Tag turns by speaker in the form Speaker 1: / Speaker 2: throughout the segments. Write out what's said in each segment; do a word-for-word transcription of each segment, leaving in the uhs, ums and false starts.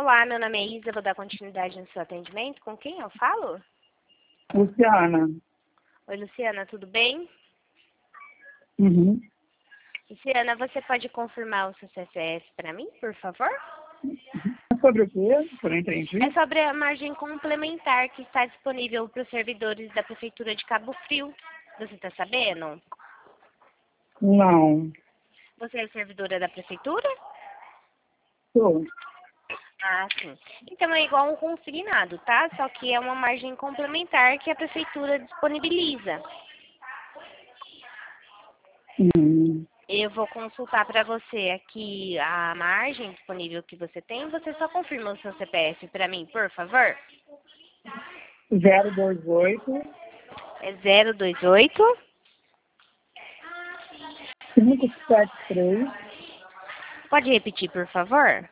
Speaker 1: Olá, meu nome é Isa, vou dar continuidade no seu atendimento. Com quem eu falo?
Speaker 2: Luciana.
Speaker 1: Oi, Luciana, tudo bem?
Speaker 2: Uhum.
Speaker 1: Luciana, você pode confirmar o seu C P F para mim, por favor?
Speaker 2: Sobre o quê? Eu não entendi.
Speaker 1: É sobre a margem complementar que está disponível para os servidores da Prefeitura de Cabo Frio. Você está sabendo?
Speaker 2: Não.
Speaker 1: Você é servidora da Prefeitura?
Speaker 2: Sou.
Speaker 1: Ah, sim. Então é igual um consignado, tá? Só que é uma margem complementar que a Prefeitura disponibiliza.
Speaker 2: Hum.
Speaker 1: Eu vou consultar para você aqui a margem disponível que você tem. Você só confirma o seu C P F para mim, por favor?
Speaker 2: zero dois oito,
Speaker 1: É zero dois oito,
Speaker 2: cinco sete três,
Speaker 1: pode repetir, por favor?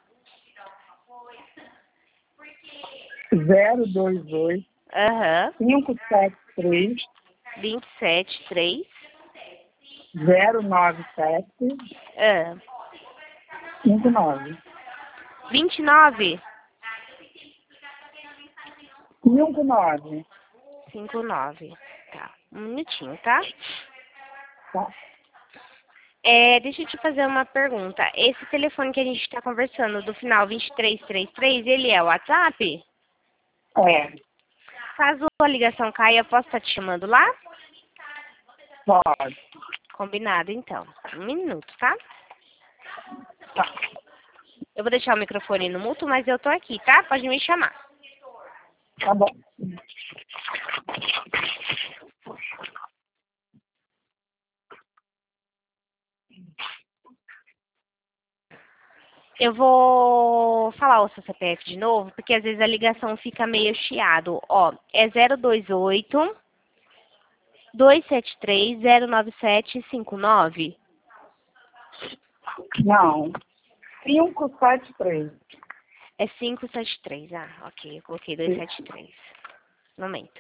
Speaker 2: zero dois oito,
Speaker 1: Aham,
Speaker 2: cinco sete três,
Speaker 1: vinte e sete, três.
Speaker 2: zero nove sete,
Speaker 1: Ah,
Speaker 2: cinco nove.
Speaker 1: vinte e nove,
Speaker 2: cinco nove.
Speaker 1: cinquenta e nove. Tá, um minutinho, tá?
Speaker 2: Tá.
Speaker 1: É, deixa eu te fazer uma pergunta. Esse telefone que a gente está conversando, do final vinte e três trinta e três, ele é o WhatsApp?
Speaker 2: É,
Speaker 1: Caso a ligação caia, eu posso estar te chamando lá?
Speaker 2: pode.
Speaker 1: Combinado, então. Um minuto, tá?
Speaker 2: Tá.
Speaker 1: Eu vou deixar o microfone no mudo, mas eu tô aqui, tá? Pode me chamar.
Speaker 2: Tá bom.
Speaker 1: Eu vou falar o seu C P F de novo, porque às vezes a ligação fica meio chiado. Ó, é zero dois oito, dois sete três, zero nove sete cinco nove.
Speaker 2: Não. cinco sete três.
Speaker 1: É cinco sete três. Ah, ok. Eu coloquei dois sete três. Momento.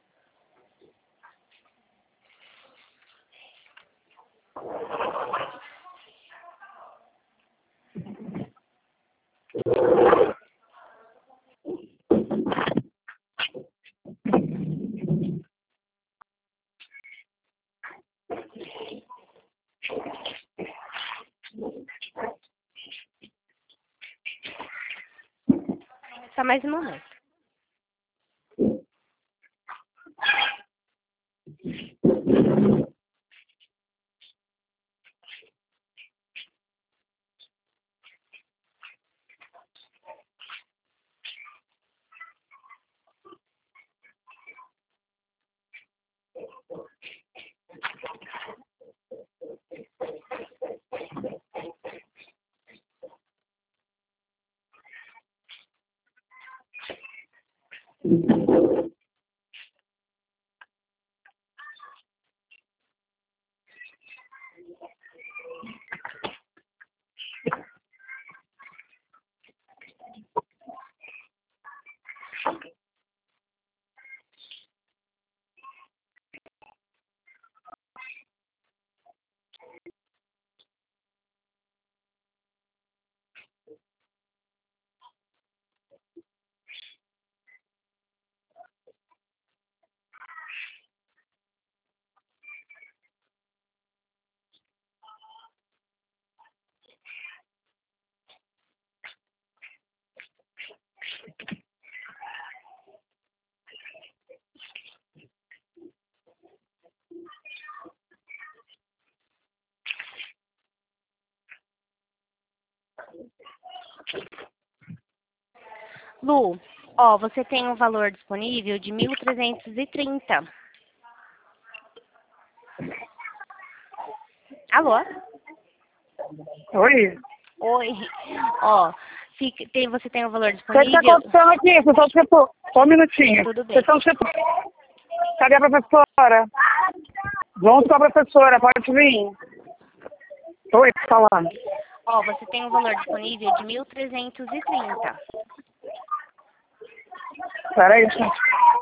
Speaker 1: Só mais um momento. Lu, ó, você tem um valor disponível de mil trezentos e trinta. Alô?
Speaker 2: Oi.
Speaker 1: Oi. Ó, fica, tem, você tem um valor
Speaker 2: O que está
Speaker 1: disponível?
Speaker 2: acontecendo aqui? Vocês estão tipo... Só um minutinho.
Speaker 1: Tudo bem.
Speaker 2: Vocês estão tipo... Cadê a professora? Vamos com a professora, pode vir. Oi, falando.
Speaker 1: Ó, você tem um valor disponível de mil trezentos e trinta.
Speaker 2: Peraí, gente.